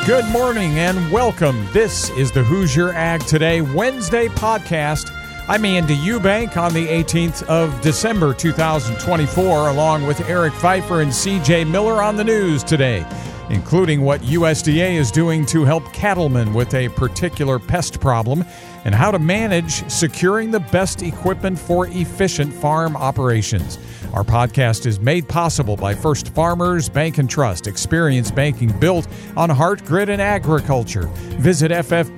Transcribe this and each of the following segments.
Good morning and welcome. This is the Hoosier Ag Today Wednesday podcast. I'm Andy Eubank on the 18th of December 2024, along with Eric Pfeiffer and CJ Miller on the news today, including what USDA is doing to help cattlemen with a particular pest problem and how to manage securing the best equipment for efficient farm operations. Our podcast is made possible by First Farmers Bank and Trust, experience banking built on heart, grit, and agriculture. Visit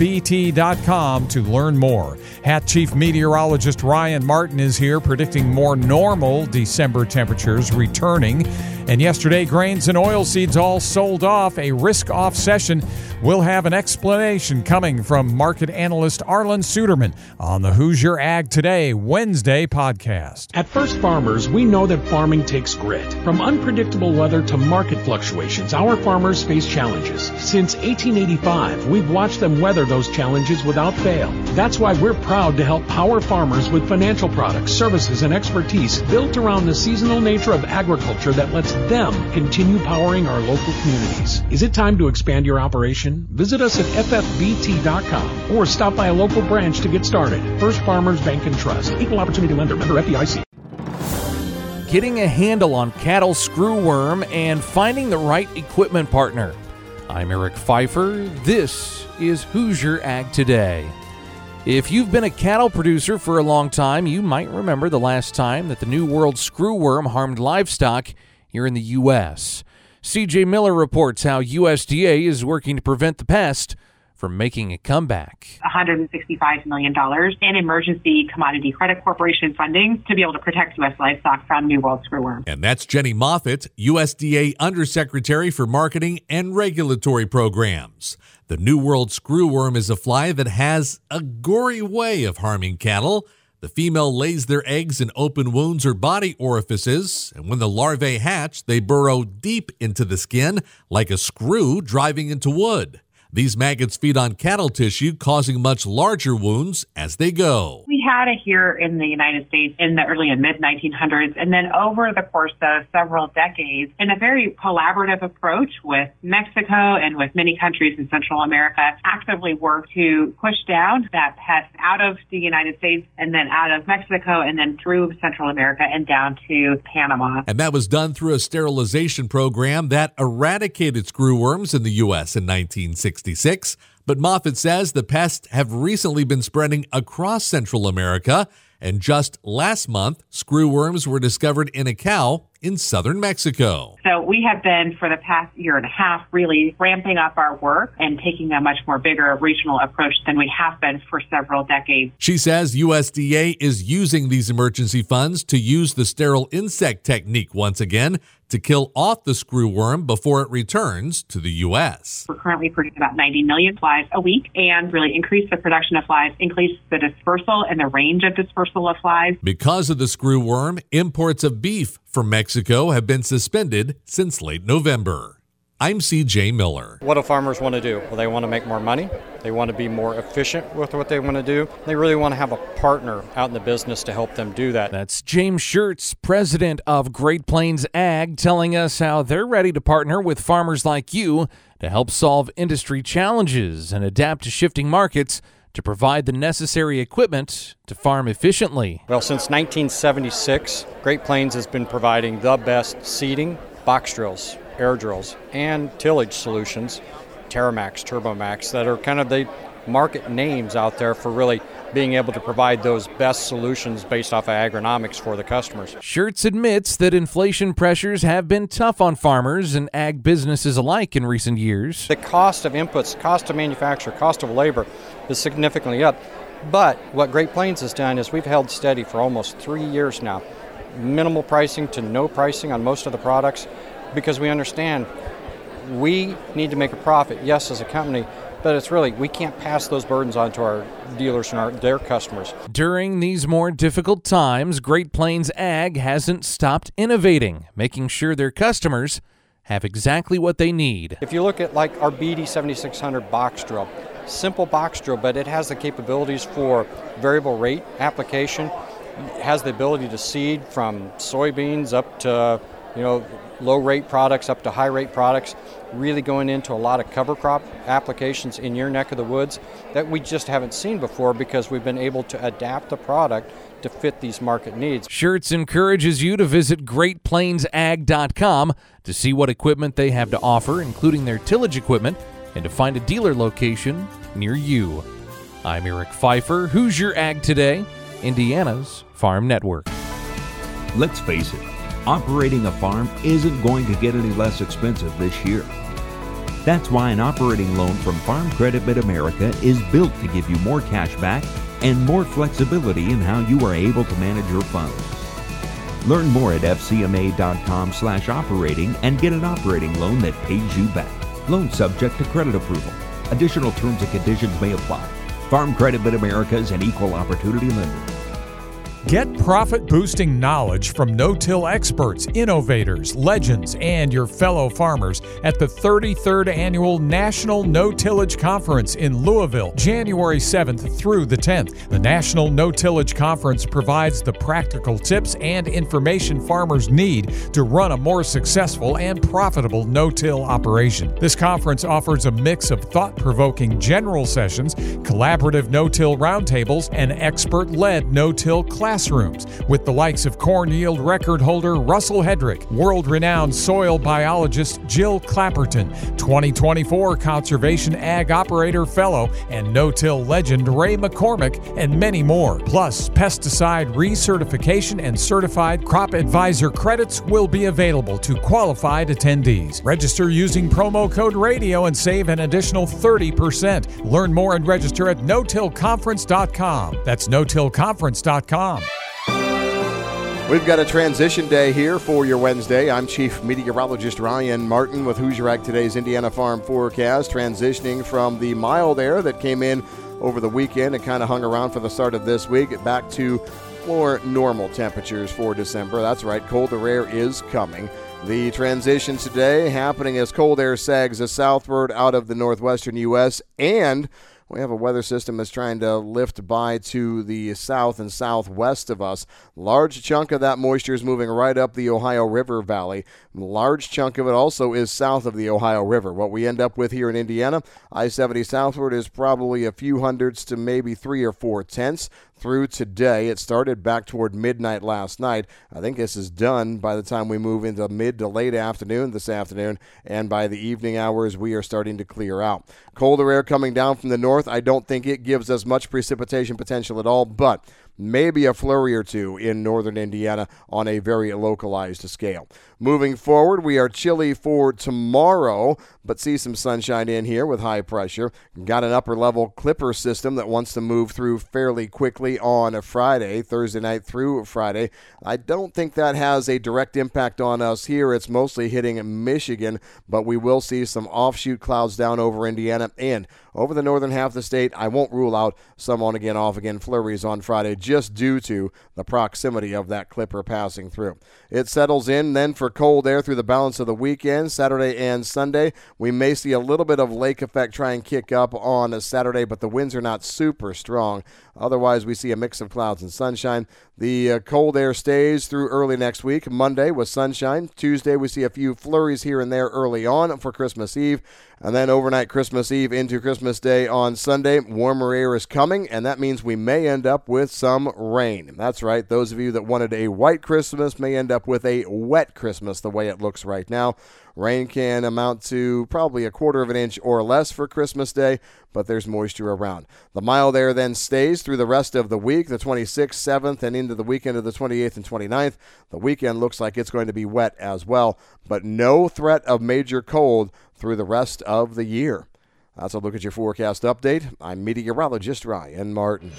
ffbt.com to learn more. Hat Chief Meteorologist Ryan Martin is here predicting more normal December temperatures returning. And yesterday, grains and oilseeds all sold off, a risk-off session. We'll have an explanation coming from market analyst Arlan Suderman on the Hoosier Ag Today Wednesday podcast. At First Farmers, we know that farming takes grit. From unpredictable weather to market fluctuations, our farmers face challenges. Since 1885, we've watched them weather those challenges without fail. That's why we're proud to help power farmers with financial products, services, and expertise built around the seasonal nature of agriculture that lets them continue powering our local communities. Is it time to expand your operation? Visit us at ffbt.com or stop by a local branch to get started. First Farmers Bank and Trust. Equal Opportunity Lender. Member FDIC. Getting a handle on cattle screwworm and finding the right equipment partner. I'm Eric Pfeiffer. This is Hoosier Ag Today. If you've been a cattle producer for a long time, you might remember the last time that the New World screwworm harmed livestock here in the U.S. CJ Miller reports how USDA is working to prevent the pest from making a comeback. $165 million in emergency commodity credit corporation funding to be able to protect U.S. livestock from New World screwworm. And that's Jenny Moffitt, USDA Undersecretary for Marketing and Regulatory Programs. The New World screwworm is a fly that has a gory way of harming cattle. The female lays their eggs in open wounds or body orifices, and when the larvae hatch, they burrow deep into the skin like a screw driving into wood. These maggots feed on cattle tissue, causing much larger wounds as they go. We had it here in the United States in the early and mid-1900s, and then over the course of several decades, in a very collaborative approach with Mexico and with many countries in Central America, actively worked to push down that pest out of the United States and then out of Mexico and then through Central America and down to Panama. And that was done through a sterilization program that eradicated screwworms in the U.S. in 1966. But Moffitt says the pests have recently been spreading across Central America, and just last month, screwworms were discovered in a cow in southern Mexico. So we have been, for the past year and a half, really ramping up our work and taking a much more bigger regional approach than we have been for several decades. She says USDA is using these emergency funds to use the sterile insect technique once again to kill off the screwworm before it returns to the U.S. We're currently producing about 90 million flies a week and really increase the production of flies, increase the dispersal and the range of dispersal of flies. Because of the screwworm, imports of beef from Mexico have been suspended since late November. I'm CJ Miller. What do farmers want to do? Well, they want to make more money. They want to be more efficient with what they want to do. They really want to have a partner out in the business to help them do that. That's James Schertz, president of Great Plains Ag, telling us how they're ready to partner with farmers like you to help solve industry challenges and adapt to shifting markets to provide the necessary equipment to farm efficiently. Well, since 1976, Great Plains has been providing the best seeding, box drills, air drills, and tillage solutions, Terramax, Turbomax, that are kind of the market names out there for really being able to provide those best solutions based off of agronomics for the customers. Schertz admits that inflation pressures have been tough on farmers and ag businesses alike in recent years. The cost of inputs, cost of manufacture, cost of labor is significantly up. But what Great Plains has done is we've held steady for almost 3 years now. Minimal pricing to no pricing on most of the products, because we understand we need to make a profit, yes, as a company, but it's really, we can't pass those burdens on to our dealers and their customers. During these more difficult times, Great Plains Ag hasn't stopped innovating, making sure their customers have exactly what they need. If you look at like our BD 7600 box drill, simple box drill, but it has the capabilities for variable rate application. It has the ability to seed from soybeans up to, low-rate products up to high-rate products, really going into a lot of cover crop applications in your neck of the woods that we just haven't seen before because we've been able to adapt the product to fit these market needs. Schertz encourages you to visit GreatPlainsAg.com to see what equipment they have to offer, including their tillage equipment, and to find a dealer location near you. I'm Eric Pfeiffer, Hoosier Ag Today, Indiana's Farm Network. Let's face it, operating a farm isn't going to get any less expensive this year. That's why an operating loan from Farm Credit Mid-America is built to give you more cash back and more flexibility in how you are able to manage your funds. Learn more at fcma.com/operating and get an operating loan that pays you back. Loan subject to credit approval. Additional terms and conditions may apply. Farm Credit Mid-America is an equal opportunity lender. Get profit-boosting knowledge from no-till experts, innovators, legends, and your fellow farmers at the 33rd Annual National No-Tillage Conference in Louisville, January 7th through the 10th. The National No-Tillage Conference provides the practical tips and information farmers need to run a more successful and profitable no-till operation. This conference offers a mix of thought-provoking general sessions, collaborative no-till roundtables, and expert-led no-till classrooms with the likes of corn yield record holder Russell Hedrick, world-renowned soil biologist Jill Clapperton, 2024 Conservation Ag Operator Fellow and no-till legend Ray McCormick, and many more. Plus, pesticide recertification and certified crop advisor credits will be available to qualified attendees. Register using promo code RADIO and save an additional 30%. Learn more and register at notillconference.com. That's notillconference.com. We've got a transition day here for your Wednesday. I'm Chief Meteorologist Ryan Martin with Hoosier Ag Today's Indiana Farm Forecast, transitioning from the mild air that came in over the weekend and kind of hung around for the start of this week back to more normal temperatures for December. That's right, colder air is coming. The transition today happening as cold air sags southward out of the northwestern U.S., and we have a weather system that's trying to lift by to the south and southwest of us. Large chunk of that moisture is moving right up the Ohio River Valley. Large chunk of it also is south of the Ohio River. What we end up with here in Indiana, I-70 southward is probably a few hundredths to maybe 3 or 4 tenths through today. It started back toward midnight last night. I think this is done by the time we move into mid to late afternoon this afternoon, and by the evening hours we are starting to clear out. Colder air coming down from the north. I don't think it gives us much precipitation potential at all, but maybe a flurry or two in northern Indiana on a very localized scale. Moving forward, we are chilly for tomorrow, but see some sunshine in here with high pressure. Got an upper level clipper system that wants to move through fairly quickly on a Friday, Thursday night through Friday. I don't think that has a direct impact on us here. It's mostly hitting Michigan, but we will see some offshoot clouds down over Indiana and over the northern half of the state. I won't rule out some on again, off again flurries on Friday just due to the proximity of that clipper passing through. It settles in then for cold air through the balance of the weekend, Saturday and Sunday. We may see a little bit of lake effect try and kick up on a Saturday, but the winds are not super strong. Otherwise, we see a mix of clouds and sunshine. The cold air stays through early next week. Monday with sunshine. Tuesday, we see a few flurries here and there early on for Christmas Eve. And then overnight Christmas Eve into Christmas Day on Sunday, warmer air is coming, and that means we may end up with some rain. That's right. Those of you that wanted a white Christmas may end up with a wet Christmas the way it looks right now. Rain can amount to probably 1/4 of an inch or less for Christmas Day, but there's moisture around. The mild air then stays through the rest of the week, the 26th, 7th, and into the weekend of the 28th and 29th. The weekend looks like it's going to be wet as well, but no threat of major cold through the rest of the year. That's a look at your forecast update. I'm meteorologist Ryan Martin.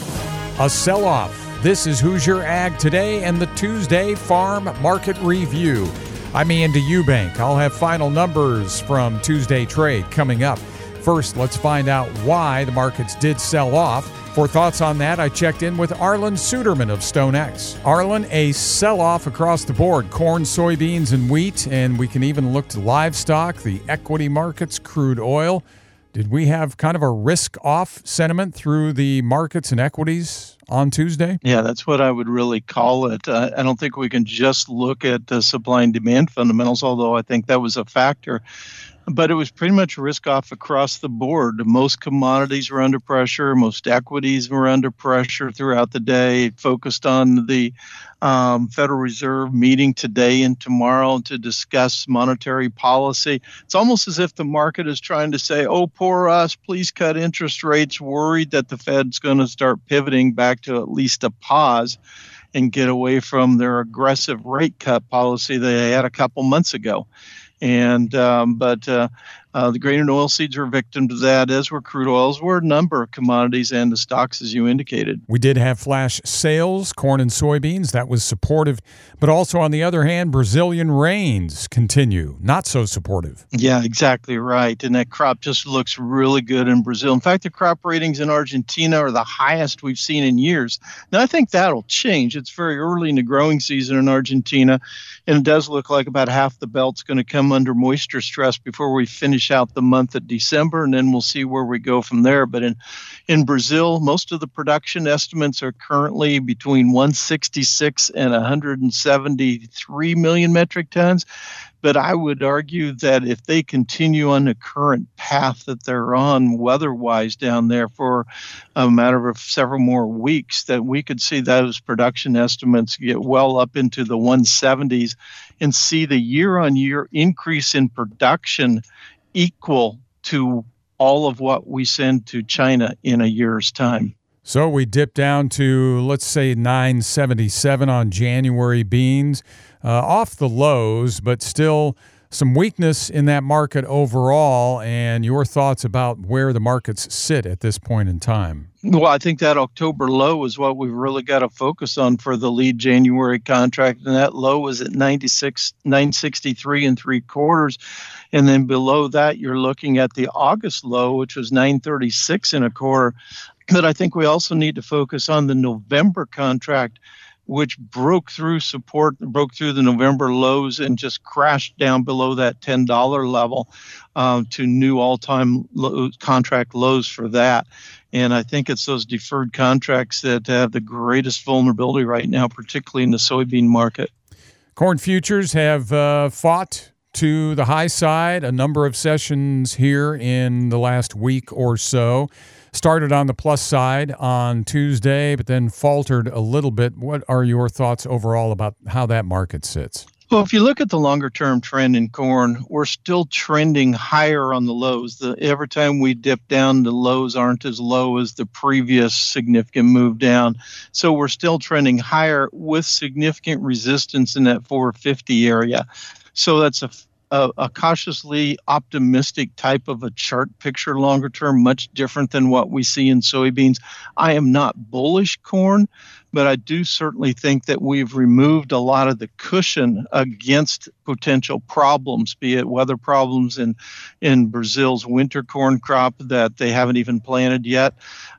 A sell-off. This is Hoosier Ag Today and the Tuesday Farm Market Review. I'm Andy Eubank. I'll have final numbers from Tuesday trade coming up. First, let's find out why the markets did sell off. For thoughts on that, I checked in with Arlen Suderman of StoneX. Arlen, a sell-off across the board, corn, soybeans, and wheat, and we can even look to livestock, the equity markets, crude oil. Did we have kind of a risk-off sentiment through the markets and equities on Tuesday? Yeah, that's what I would really call it. I don't think we can just look at the supply and demand fundamentals, although I think that was a factor. But it was pretty much risk-off across the board. Most commodities were under pressure. Most equities were under pressure throughout the day. It focused on the Federal Reserve meeting today and tomorrow to discuss monetary policy. It's almost as if the market is trying to say, oh, poor us, please cut interest rates, worried that the Fed's going to start pivoting back to at least a pause and get away from their aggressive rate cut policy they had a couple months ago. And the grain and oilseeds were a victim to that, as were crude oils, were a number of commodities and the stocks, as you indicated. We did have flash sales, corn and soybeans. That was supportive. But also, on the other hand, Brazilian rains continue. Not so supportive. Yeah, exactly right. And that crop just looks really good in Brazil. In fact, the crop ratings in Argentina are the highest we've seen in years. Now, I think that'll change. It's very early in the growing season in Argentina, and it does look like about half the belt's going to come under moisture stress before we finish out the month of December, and then we'll see where we go from there. But in Brazil, most of the production estimates are currently between 166 and 173 million metric tons. But I would argue that if they continue on the current path that they're on weather-wise down there for a matter of several more weeks, that we could see those production estimates get well up into the 170s and see the year-on-year increase in production equal to all of what we send to China in a year's time. So we dipped down to, let's say, 977 on January beans, off the lows, but still some weakness in that market overall. And your thoughts about where the markets sit at this point in time? Well, I think that October low is what we've really got to focus on for the lead January contract. And that low was at 963 3/4. And then below that, you're looking at the August low, which was 936 1/4. But I think we also need to focus on the November contract, which broke through support, broke through the November lows and just crashed down below that $10 level to new all-time contract lows for that. And I think it's those deferred contracts that have the greatest vulnerability right now, particularly in the soybean market. Corn futures have fought to the high side a number of sessions here in the last week or so. Started on the plus side on Tuesday, but then faltered a little bit. What are your thoughts overall about how that market sits? Well, if you look at the longer-term trend in corn, we're still trending higher on the lows. Every time we dip down, the lows aren't as low as the previous significant move down. So we're still trending higher with significant resistance in that 450 area. So that's a cautiously optimistic type of a chart picture longer term, much different than what we see in soybeans. I am not bullish corn, but I do certainly think that we've removed a lot of the cushion against potential problems, be it weather problems in Brazil's winter corn crop that they haven't even planted yet,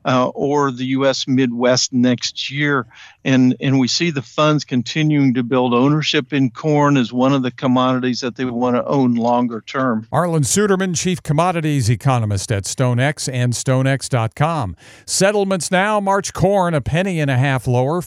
or the U.S. Midwest next year. And we see the funds continuing to build ownership in corn as one of the commodities that they want to own longer term. Arlan Suderman, Chief Commodities Economist at StoneX and StoneX.com. Settlements now, March corn, 1.5 pennies lower,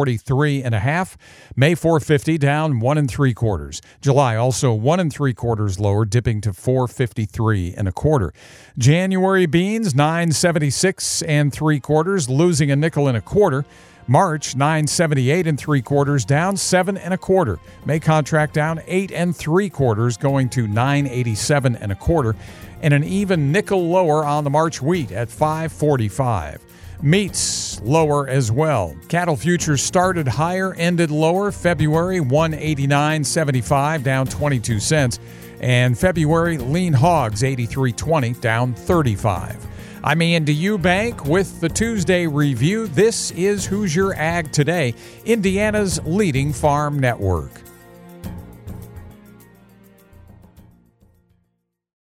443.5. May 450 down 1 3/4. July also 1 3/4 lower, dipping to 453 1/4. January beans 976 3/4, losing a nickel and a quarter. March 978 3/4, down 7 1/4. May contract down 8 3/4, going to 987 1/4, and an even nickel lower on the March wheat at 545. Meats lower as well. Cattle futures started higher, ended lower. February 189.75, down 22 cents. And February lean hogs 83.20, down 35. I'm Andy Eubank with the Tuesday Review. This is Hoosier Ag Today, Indiana's leading farm network.